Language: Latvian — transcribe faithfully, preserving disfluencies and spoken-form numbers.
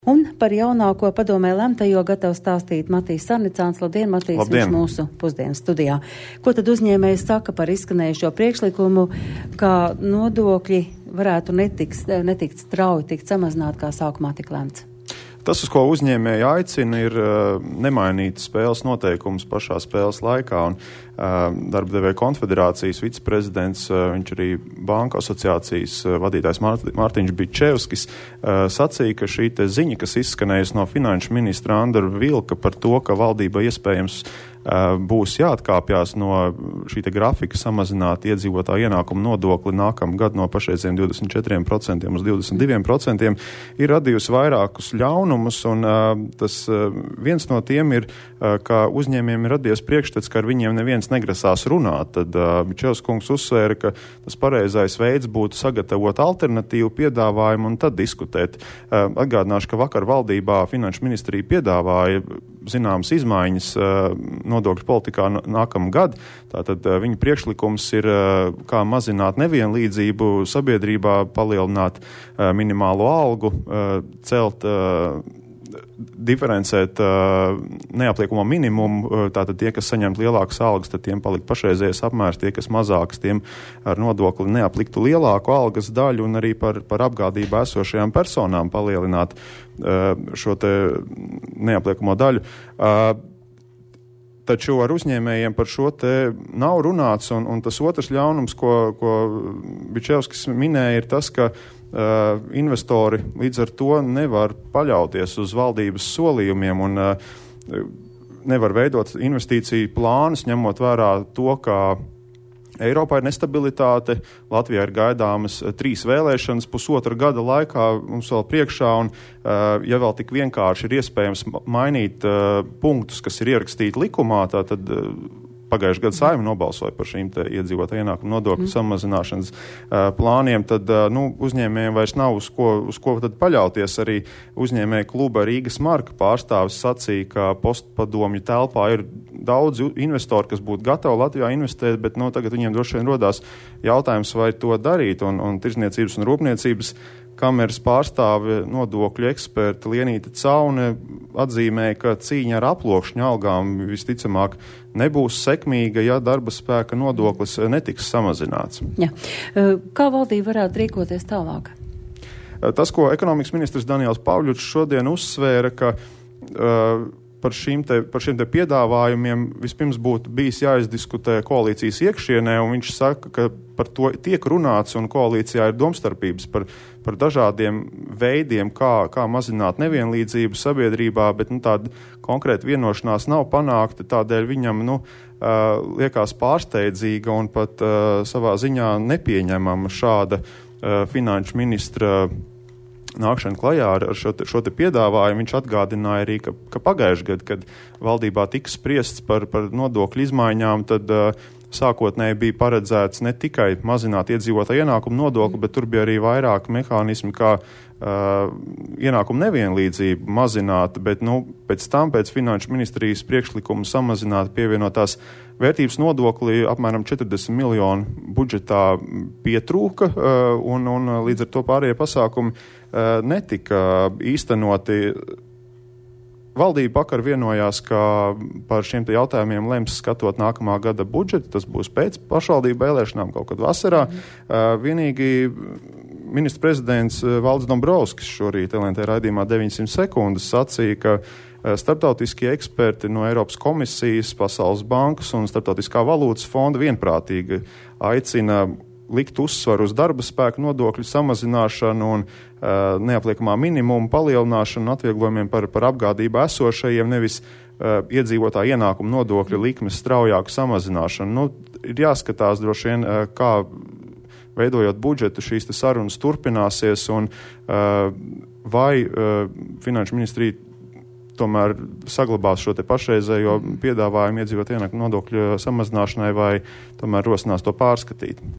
Un par jaunāko padomē lemtajo gatavs stāstīt Matīs Sarnicāns. Labdien, Matīs, Labdien. Viņš mūsu pusdienas studijā. Ko tad uzņēmējs saka par izskanējušo priekšlikumu, ka nodokļi varētu netikt, netikt strauji tikt samazināt, kā sākumā tik lemts? Tas, uz ko uzņēmēji aicina, ir uh, nemainīt spēles noteikumus pašā spēles laikā. Un, uh, Darba devēja konfederācijas viceprezidents, uh, viņš arī Banku asociācijas uh, vadītājs Mārt, Mārtiņš Bičevskis uh, sacīja, ka šī te ziņa, kas izskanējusi no finanšu ministra Andra Vilka par to, ka valdība iespējams uh, būs jāatkāpjās no šī te grafika samazināt iedzīvotāju ienākumu nodokli nākamgad no pašreiziem divdesmit četriem procentiem uz divdesmit diviem procentiem, ir radījusi vairākus ļaunumus. Un, uh, tas uh, viens no tiem ir, uh, ka uzņēmējiem ir radies priekšstats, ka ar viņiem neviens negrasās runāt. Tad uh, Bičevs kungs uzsvēra, ka tas pareizais veids būtu sagatavot alternatīvu piedāvājumu un tad diskutēt. Uh, atgādināšu, ka vakar valdībā finanšu ministrija piedāvāja zināmas izmaiņas uh, nodokļu politikā nākamgad. Tātad uh, viņa priekšlikums ir, uh, kā mazināt nevienlīdzību sabiedrībā, palielināt uh, minimālo algu, uh, celt uh, diferencēt uh, neapliekamo minimumu, uh, tātad tie, kas saņemt lielākas algas, tad tiem palikt pašreizējais apmērs, tie, kas mazākas, tiem ar nodokli neapliktu lielāku algas daļu un arī par, par apgādību esošajām personām palielināt uh, šo te neapliekamo daļu. Uh, Taču ar uzņēmējiem par šo te nav runāts, un, un tas otrs ļaunums, ko, ko Bičevskis minēja, ir tas, ka Uh, investori līdz ar to nevar paļauties uz valdības solījumiem un uh, nevar veidot investīciju plānus, ņemot vērā to, ka Eiropā ir nestabilitāte, Latvijā ir gaidāmas trīs vēlēšanas pusotra gada laikā mums vēl priekšā, un uh, ja vēl tik vienkārši ir iespējams mainīt uh, punktus, kas ir ierakstīti likumā, tā tad uh, pagājušajā gadā Saeima nobalsoja par šīm te iedzīvotāju ienākumu nodokļu mm. samazināšanas uh, plāniem, tad uh, nu, uzņēmējiem vairs nav uz ko, uz ko tad paļauties. Arī uzņēmēju kluba Rīgas Marka pārstāvis sacīja, ka postpadomju telpā ir daudz investori, kas būtu gatavi Latvijā investēt, bet nu, tagad viņiem droši vien rodās jautājums, vai to darīt, un, un Tirzniecības un Rūpniecības kameras pārstāve nodokļu eksperta Lienīta Caune atzīmēja, ka cīņa ar aploksņu algām visticamāk nebūs sekmīga, ja darba spēka nodoklis netiks samazināts. Jā. Kā valdība varētu rīkoties tālāk? Tas, ko ekonomikas ministrs Daniels Pavļučs šodien uzsvēra, ka uh, par, šīm te, par šiem te piedāvājumiem vispirms būtu bijis jāizdiskutē koalīcijas iekšienē, un viņš saka, ka par to tiek runāts, un koalīcijā ir domstarpības par, par dažādiem veidiem, kā, kā mazināt nevienlīdzību sabiedrībā, bet nu, tāda konkrēta vienošanās nav panākta, tādēļ viņam nu, uh, liekas pārsteidzīga un pat uh, savā ziņā nepieņemama šāda uh, finanšu ministra nākšana klajā ar šo te, šo te piedāvājumu. Viņš atgādināja arī, ka, ka pagājušajā gadā, kad valdībā tika spriests par, par nodokļu izmaiņām, tad uh, sākotnēji bija paredzēts ne tikai mazināt iedzīvotāju ienākumu nodokli, bet tur bija arī vairāk mehānismi, kā uh, ienākumu nevienlīdzību mazināt, bet nu, pēc tam, pēc finanšu ministrijas priekšlikuma samazināt pievienotās vērtības nodokli apmēram četrdesmit miljonu budžetā pietrūka, uh, un, un līdz ar to pārējie pasākumi uh, netika īstenoti. Valdība vakar vienojās, ka par šiem te jautājumiem lems skatot nākamā gada budžetu, tas būs pēc pašvaldību vēlēšanām kaut kad vasarā. Mm. Uh, vienīgi ministra prezidents Valdis Dombrovskis šorīt L N T raidījumā deviņsimt sekundes sacīja, ka uh, starptautiskie eksperti no Eiropas komisijas, Pasaules bankas un Starptautiskā valūtas fonda vienprātīgi aicina likt uzsvaru uz darba spēku nodokļu samazināšanu un uh, neapliekamā minimuma palielināšanu un atvieglojumiem par, par apgādību esošajiem, nevis uh, iedzīvotāju ienākumu nodokļu likmes straujāku samazināšanu. Nu, ir jāskatās droši vien, uh, kā veidojot budžetu šīs te sarunas turpināsies un uh, vai uh, finanšu ministrija tomēr saglabās šo te pašreizējo piedāvājumu iedzīvotāju ienākumu nodokļu samazināšanai vai tomēr rosinās to pārskatīt.